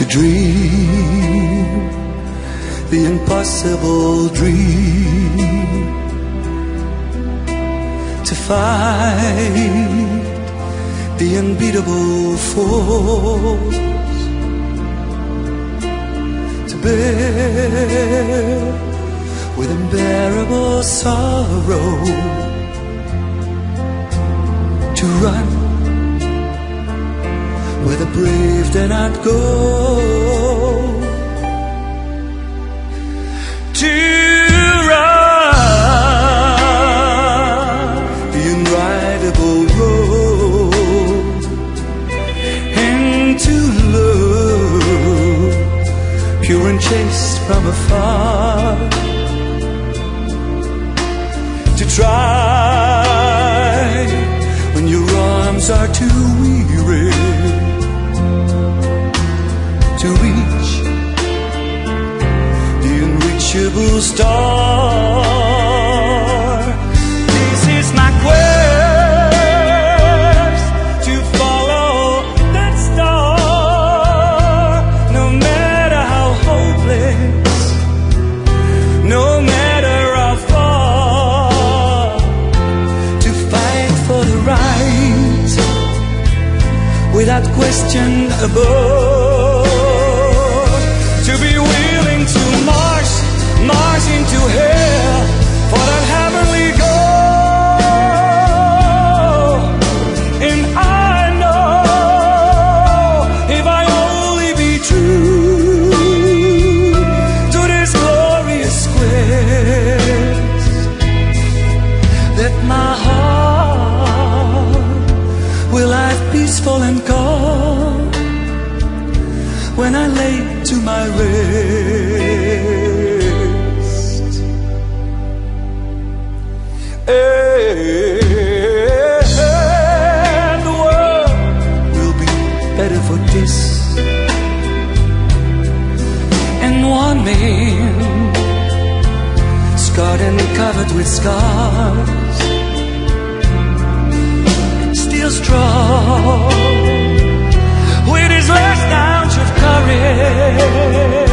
dream the impossible dream, to fight the unbeatable force, to bear with unbearable sorrow, to run where the brave dare not go, to run the unridable road, and to love pure and chaste from afar, to try when your arms are too weary, to reach the unreachable star. This is my quest, to follow that star, no matter how hopeless, no matter how far, to fight for the right without question above, to be willing to march into hell for that heavenly goal. And I know if I only be true to this glorious quest, that my heart will have peaceful and calm when I lay to my rest. And the world will be better for this. And one man, scarred and covered with scars, still strong with his last ounce of courage,